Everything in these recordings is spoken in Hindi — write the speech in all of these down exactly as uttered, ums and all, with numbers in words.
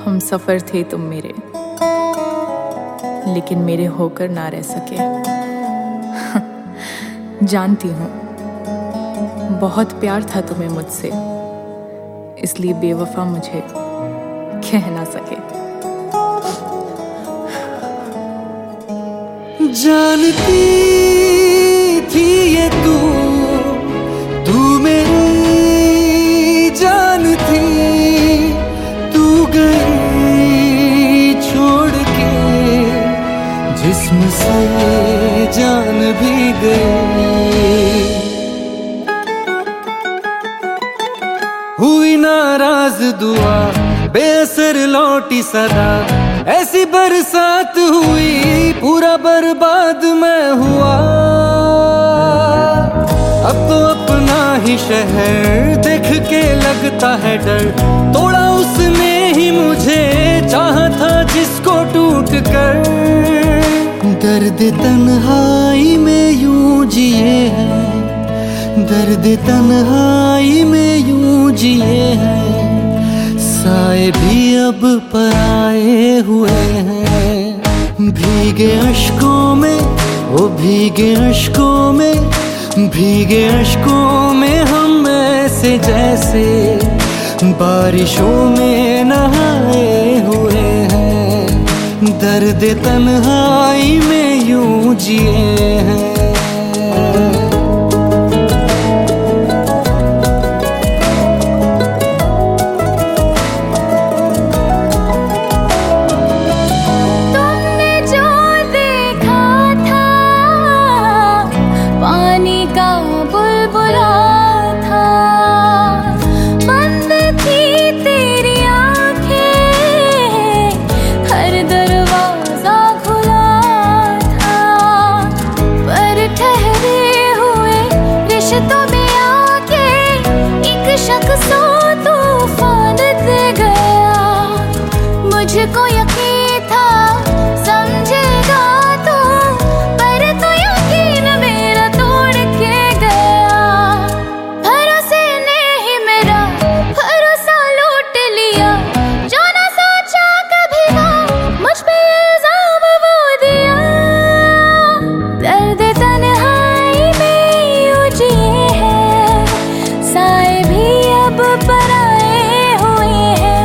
हम सफर थे तुम मेरे, लेकिन मेरे होकर ना रह सके। जानती हूँ बहुत प्यार था तुम्हें मुझसे, इसलिए बेवफा मुझे कह ना सके। जानती थी ये तू तू मेरी जान थी, तू गई छोड़ के जिस्म से जान भी गई। हुई नाराज दुआ बेअसर लौटी सदा, ऐसी बरसात हुई पूरा बर्बाद मैं हुआ। अब तो अपना ही शहर देख के लगता है डर, तोड़ा उसने ही मुझे चाहा था जिसको टूट कर। दर्द तन्हाई में यूं जिए हैं, दर्द तन्हाई में यूं जिए हैं, साए भी अब पराए हुए हैं। भीगे अश्कों में वो भीगे अश्कों में, भीगे अश्कों में हम ऐसे जैसे बारिशों में नहाए हुए हैं। दर्द तन्हाई में यूं जिए हैं। मुझको यकीन था समझेगा तो, पर तो यकीन मेरा तोड़ के गया। भरोसे ने ही मेरा भरोसा लूट लिया, जो ना सोचा कभी वो मुझ पे इल्जाम वो दिया। दर्द तन्हाई में यूं जिए हैं, साए भी अब पराए हुए हैं।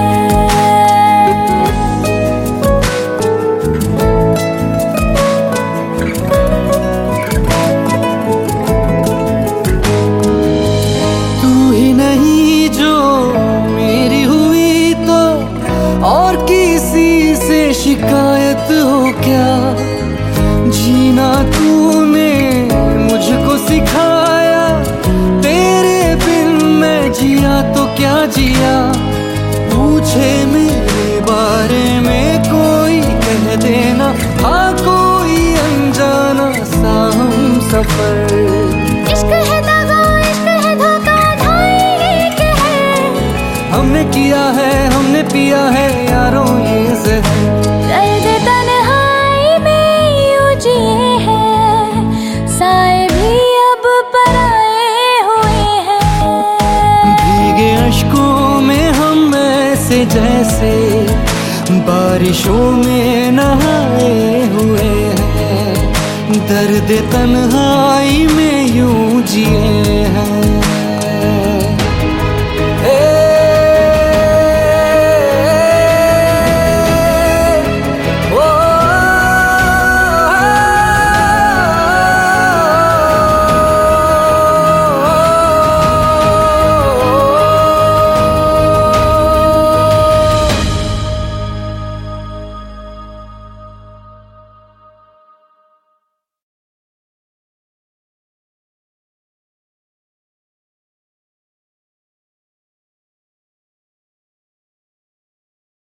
और किसी से शिकायत हो क्या, जीना तूने मुझको सिखाया, तेरे बिन मैं जिया तो क्या जिया। पूछे मेरे बारे में कोई कह देना, हाँ कोई अनजाना सा हम सफर। इश्क है दगा इश्क है धोखा ढाई एक है, हमने किया है हमने पिया है यारों ये ज़हर। दर्द तन्हाई में यूं जिए हैं, साए भी अब पराए हुए हैं। भीगे अश्कों में हम ऐसे जैसे बारिशों में नहाए हुए हैं। दर्द तन्हाई में यूं जिए हैं।